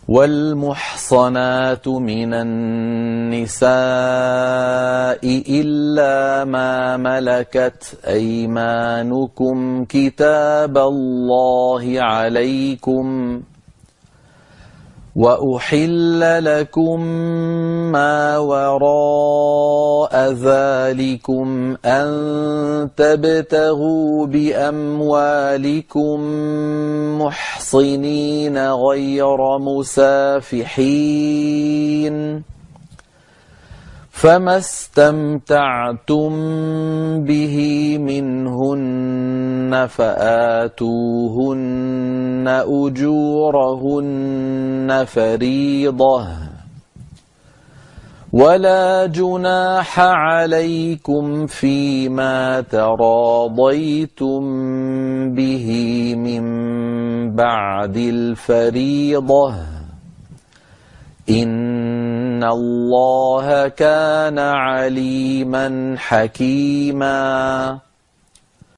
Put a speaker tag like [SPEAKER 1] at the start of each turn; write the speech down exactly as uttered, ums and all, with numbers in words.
[SPEAKER 1] والمحصنات من النساء إلا ما ملكت أيمانكم كتاب الله عليكم وأحل لكم ما وراء ذلكم أن تبتغوا بأموالكم محصنين غير مسافحين فما استمتعتم به منهن فآتوهن أجورهن فريضة ولا جناح عليكم فيما تراضيتم به من بعد الفريضة إن الله كان عليما حكيما